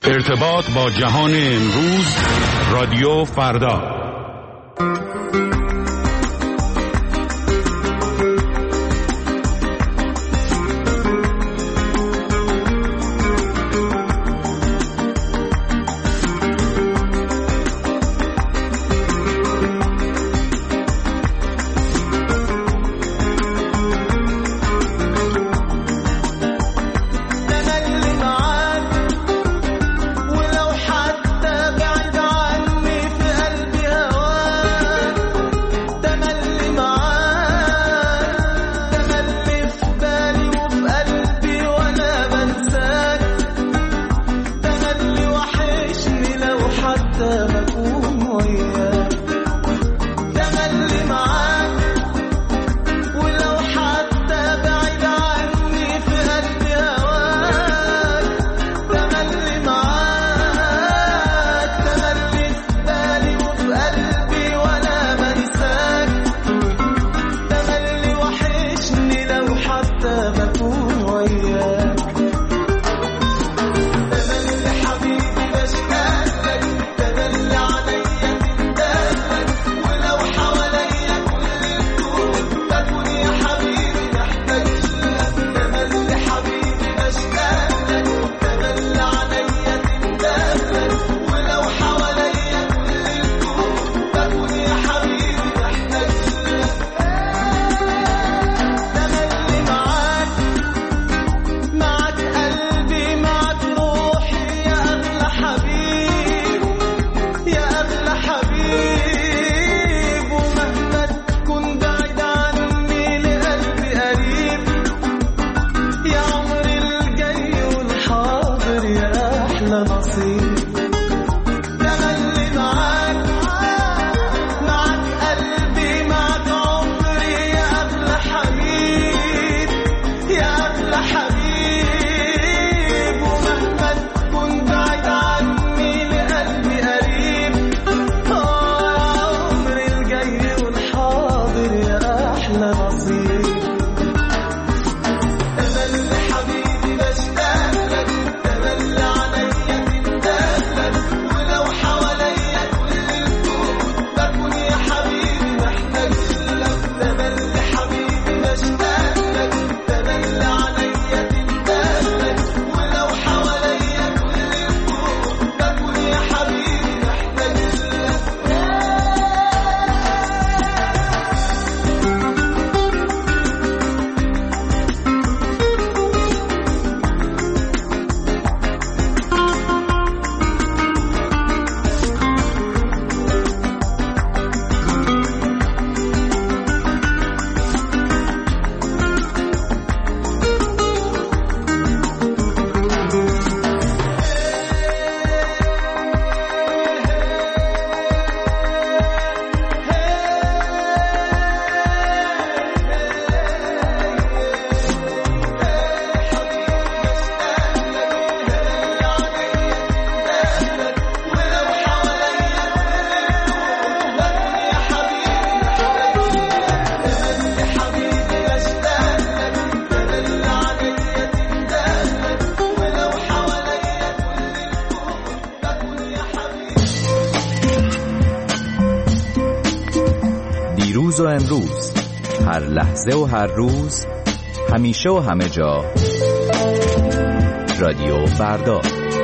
ارتباط با جهان امروز، رادیو فردا. دیروز و امروز، هر لحظه و هر روز، همیشه و همه جا، رادیو فردا.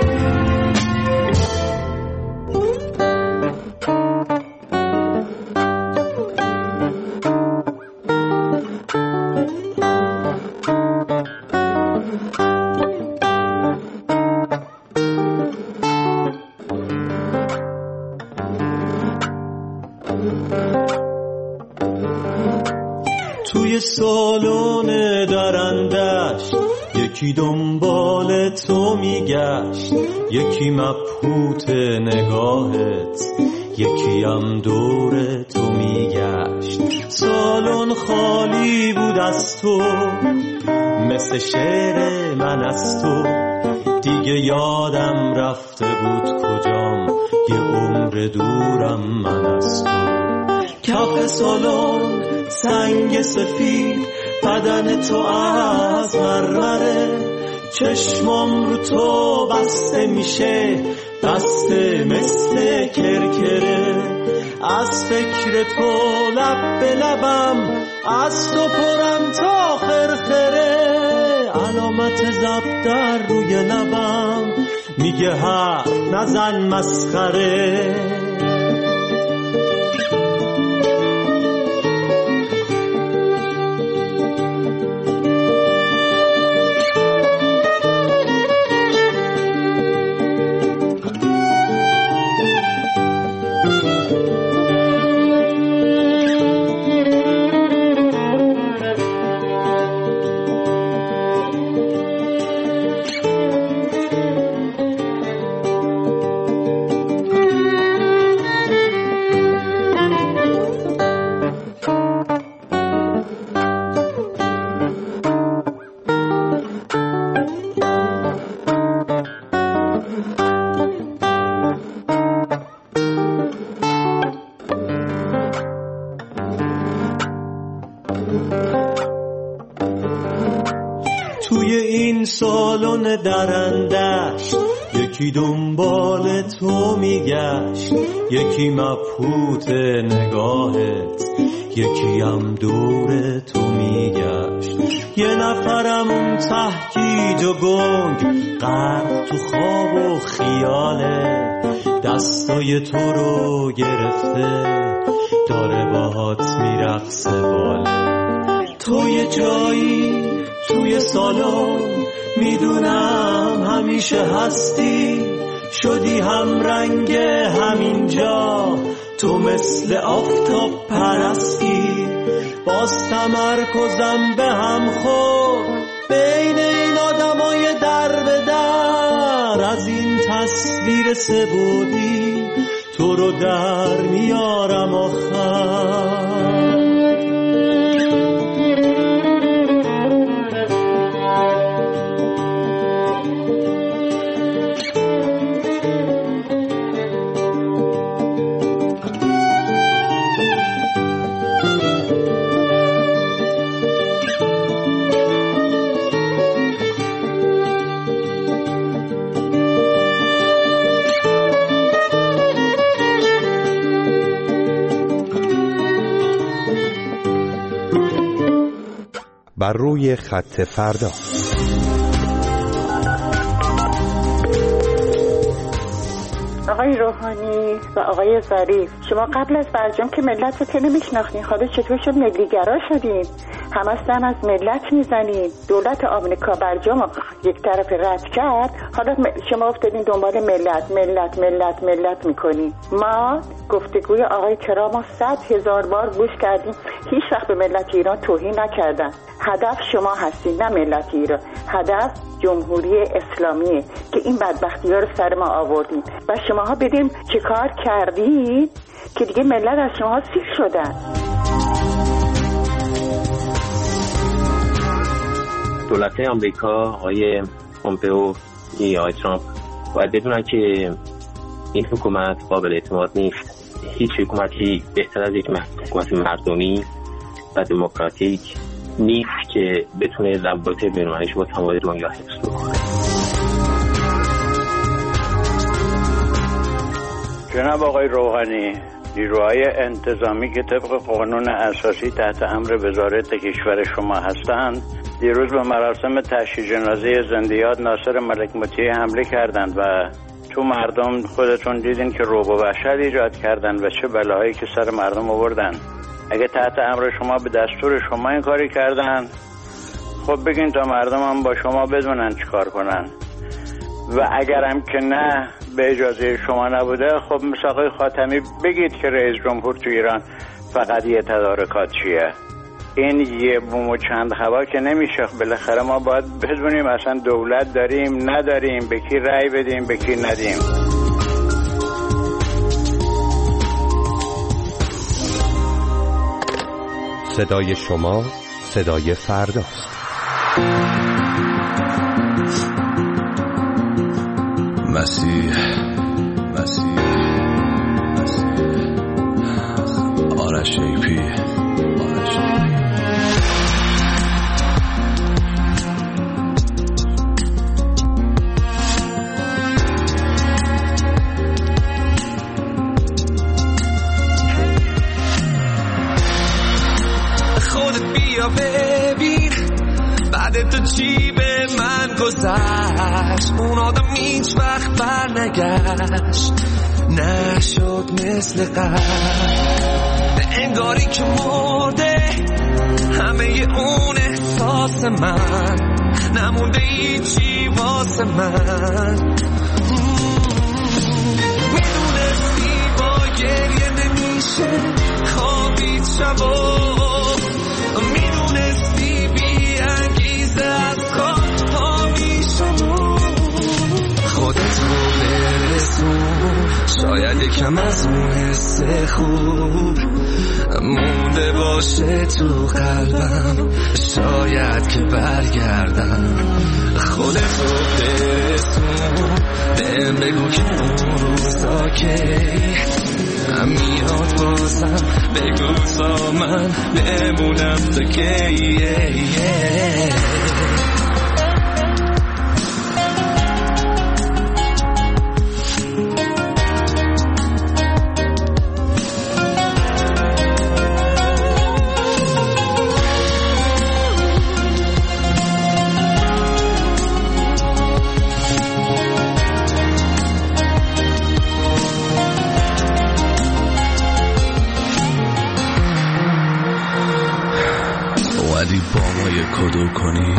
توی سالن درندش یکی دنبال تو میگشت، یکی مبهوت نگاهت، یکی هم دور تو میگشت. سالن خالی بود از تو، مثل شعر من از تو، دیگه یادم رفته بود کجام، یه عمر دورم من از تو. کف سالن سنگ سفید، بدن تو از مرمره، چشمم رو تو بس بسته میشه، بسته مثل کرکره. از فکر تو لب به لبم، از تو پرم تا خرخره. علامت زب در روی لبم میگه حرف نزن مسخره. توی این سالن درندشت یکی دنبال تو میگشت، یکی مبهوت نگاهت، یکی هم دور تو میگشت. یه نفرم ته‌گیج و گنگ غرق تو خواب و خیاله، دستای تو رو گرفته داره باهات میرقصه باله. تو یه جایی توی سالن میدونم همیشه هستی، شدی هم رنگ همینجا، تو مثل آفتاب پرستی. باز تمرکزم به هم خورد بین این آدمای در به در. از این تصویر سبودی تو رو در میارم آخر. بر روی خط فردا. آقای روحانی و آقای ظریف، شما قبل از برجام که ملت رو که نمیشناختین، حالا چطور شد ملیگرا شدین؟ همه سن از ملت میزنین. دولت آمریکا برجام یک طرف رد کرد، حالا شما افتادین دنبال ملت ملت ملت ملت میکنین. ما گفتگوی آقای ترامپ 100,000 بار گوش کردیم، هیچ وقت به ملت ایران توهین نکردن. هدف شما هستید، نه ملت ایران. هدف جمهوری اسلامیه که این بدبختی ها رو سر ما آوردید و شماها بدیم چه کار کردید که دیگه ملت از شما سیر شدن. دولت آمریکا، آقای پومپئو یا آقای ترامپ باید بدونن که این حکومت قابل اعتماد نیست. هیچ حکومتی بهتر از یک حکومت مردمی و دموکراتیک نیست که بتونه روابط بین‌المللیش با تمام دنیا حفظ کنه. جناب آقای روحانی، نیروهای انتظامی که طبق قانون اساسی تحت امر وزارت کشور شما هستند، دیروز به مراسم تشییع جنازه زندیات ناصر ملک مطیع حمله کردند و تو مردم خودتون دیدین که رعب و وحشت ایجاد کردن و چه بلاهایی که سر مردم آوردن. اگه تحت امر شما به دستور شما این کاری کردن، خب بگین تا مردم هم با شما بدونن چی کار کنن. و اگرم که نه به اجازه شما نبوده، خب مثل آقای خاتمی بگید که رئیس جمهور تو ایران فقط یه تدارکات چیه. این یه بوم و چند هوا که نمیشه. بالاخره ما باید بدونیم اصلا دولت داریم نداریم، به کی رأی بدیم به کی ندیم. صدای شما صدای فرداست. مسیح آرش ایپی. چی به من گذشت، اون آدم هیچ وقت بر نگشت، نشد مثل قبل، انگاری که مرده همه اون احساس من، نمونده هیچی واسه من. میدونستی با گریه نمیشه خوابید شبا، میدونستی بی انگیزه از خواب پا میشم، خودت رو برسون، شاید یکم از اون حس خوب مونده باشه تو قلبم، شاید که برگردم. خودت رو برسون، بهم بگو که اون روزا که میاد بازم، بگو تا من بمونم تا که کدو کنی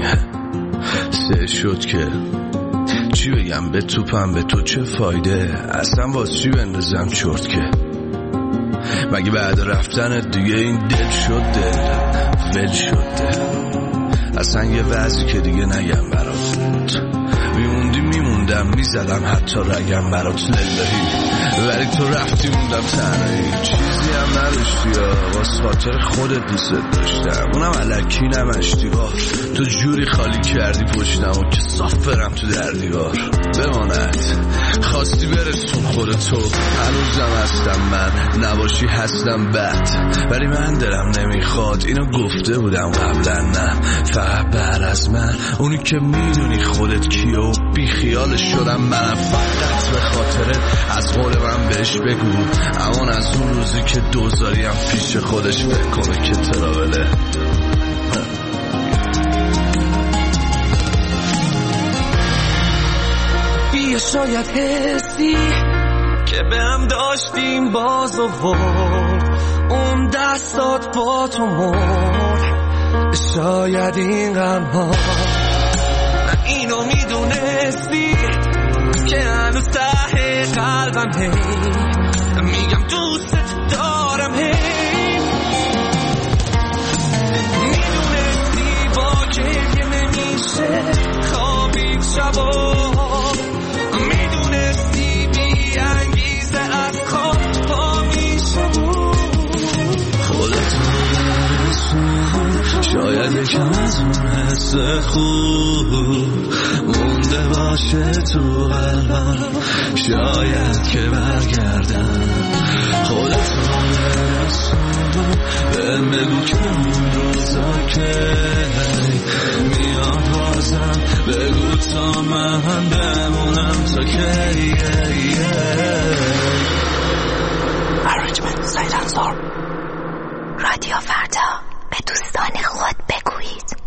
سه شد که چی بگم به توپم، به تو چه فایده، اصلا واسه چی بندازم چرت که مگه بعد رفتن دیگه این دل شد دل ول شد دل، اصلا یه وضعی که دیگه نگم برات، میموندم میزدم حتی رگم برات للهی، ولی تو رفتی موندم تنهایی، چیزی هم نداشتی واسه خاطر خودت دوست داشتم، اونم الکی نمشتی تو جوری خالی کردی پشتم و که صاف برم تو در دیوار بماند، خواستی برسون خودتو، هنوزم هستم من، نباشی هستم بد، ولی من دلم نمیخواد، اینو گفته بودم قبلا، نه فقط بعد از من، اونی که میدونی خودت کیه و بی خیالش شدم منم، فقط به خاطرت از قول من بهش بگو، امان از اون روزی که دوزاریم پیش خودش فکر کنه که تراوله. بیا شاید حسی که به هم داشتیم باز و ورد، اون دستات با تو مرد، شاید این غم ها اینو میدونستی که هنوز ته قلبم هی میگم دوستت دارم، هی میدونستی با گریه نمیشه خوابید شبا، میدونستی بی انگیزه از خواب پا میشم، خودت رو برسون، شاید یکم از اون حس خوب مونده باشه تو قلبم، شاید که برگردم. خودت رو برسون، بهم بگو که اون روزا که میاد بازم، بگو تا من بمونم تا که Arrangement سایلنسور. رادیو فردا، به دوستان خود بگویید.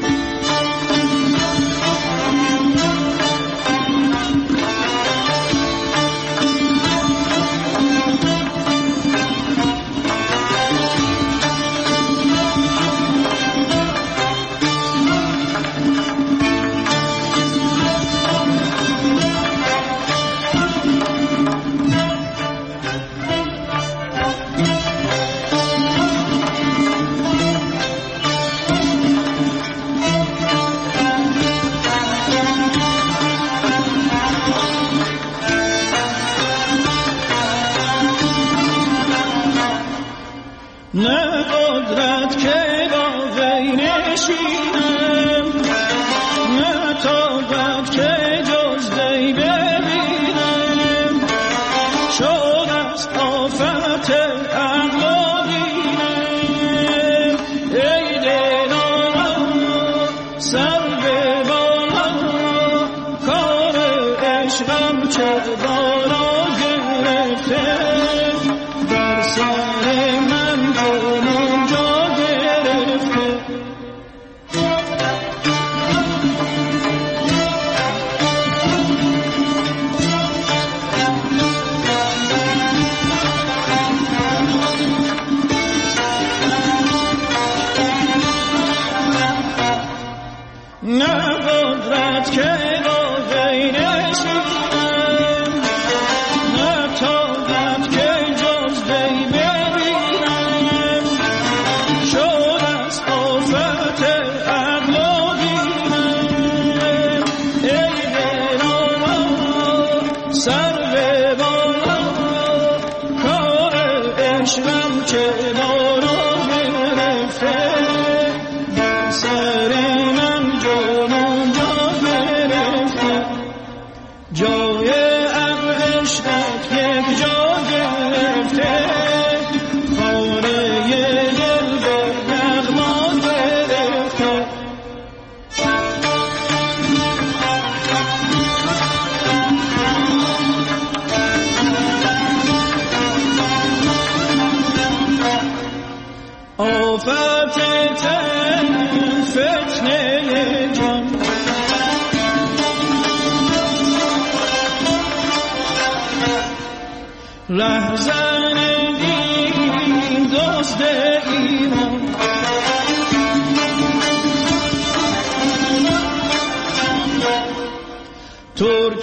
نه قدرت که با وی نشینم، نه طاقت که جز وی ببینم، شد از آفت عقل و دینم، ای دلم سر به بالا، کار عشقم چه بارا گرفته، بر سر من کنم جا گرفته. سر به بالا کار عشقم که بارا گرفته سر من جانم جا گرفته جای عشقت یک جا گرفته خانه دل به نغما گرفته آفت تن فتنه جان رهزن دین دوست ایمان ترک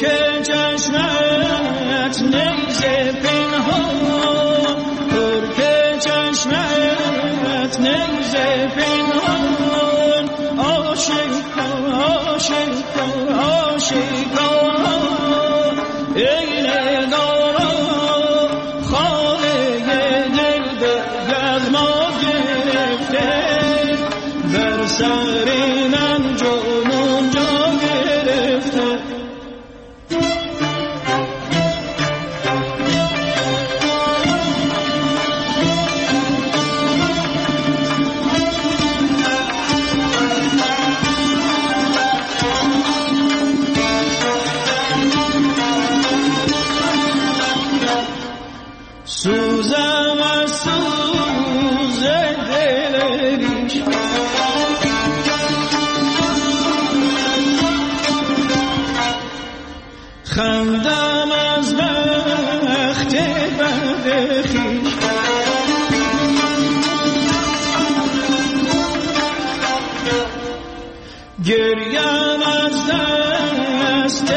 چشمت نیزه پنهان ترک چشمت نیزه پنهان آشکار آشکار آشکار ای نگارا خانه دل به گرما گرفته بر سر من جنون جا گرفته سوزم از سوز دل ریش خندم از بخت بد خویش گریم از دست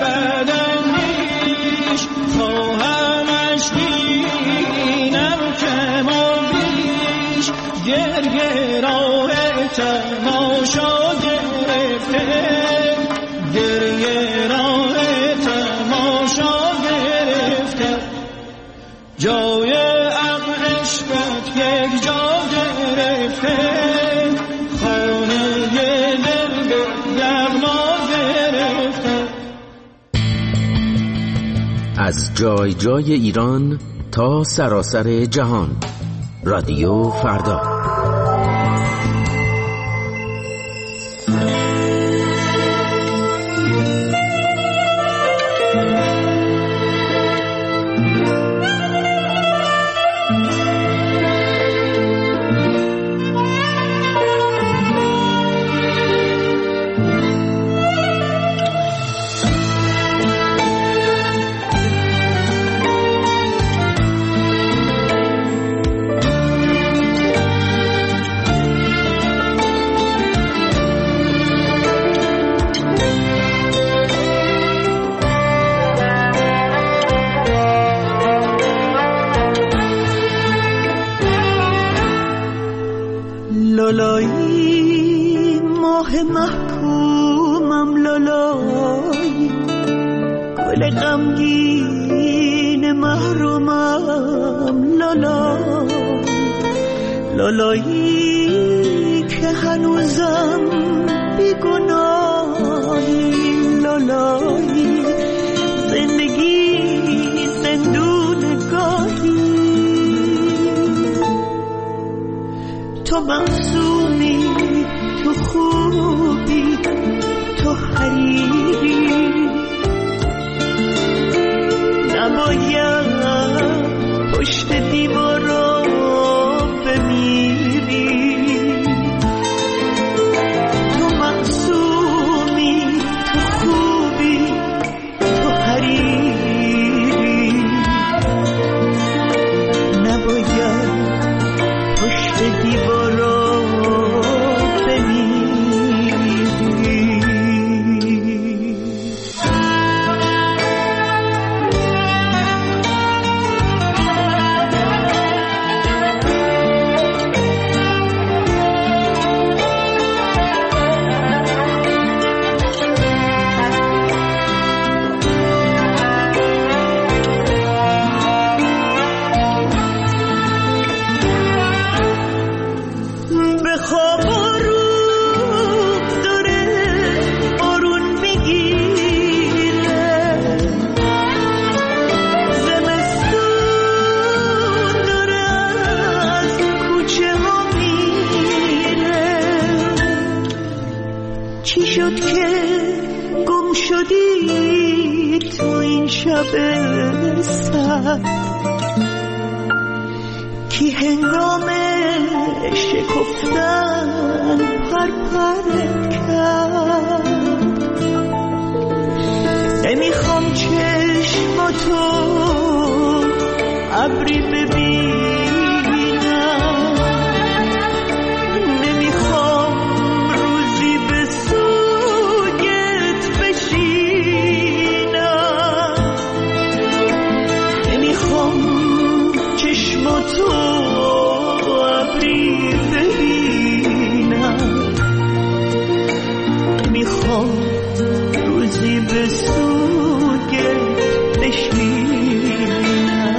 بدندیش خواهمش بینم که ما بیش گریه راه تماشا گرفته گریه راه تماشا گرفته جای عشقت یک جا گرفته خانه دل به یغما گرفته از جای جای ایران تا سراسر جهان رادیو فردا لالایی ماه محکومم لالایی گل غمگین محرومم لالایی لالایی که هنوزم بیگناهی لالایی زندگی زندون گاهی تو معصومی تو خوبی تو حریری نباید پشت دیوارا بمیری تو معصومی تو خوبی تو حریری نباید پشت دیوارا لالایی تو این شب سرد کی هنگام شکفتن پرپر کرد. نمیخوام چشماتو ابری ببینم، نمیخوام روزی به سوگت بشینم، نمیخوام چشماتو ابری ببینم، نمیخوام روزی به سوگت بشینم.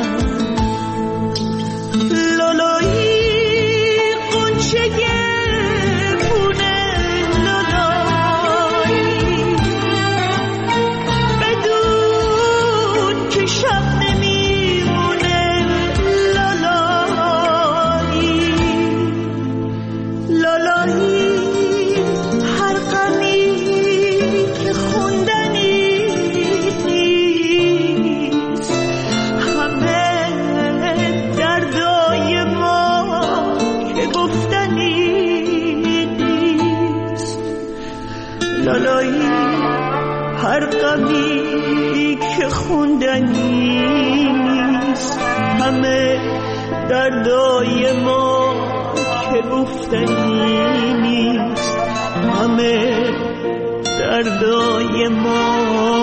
هر غمی که خوندنی نیست، همه دردای ما که گفتنی نیست، همه دردای ما.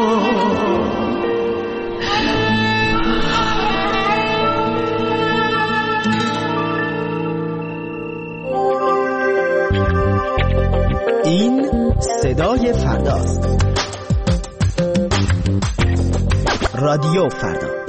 این صدای فرداست. رادیو فردا.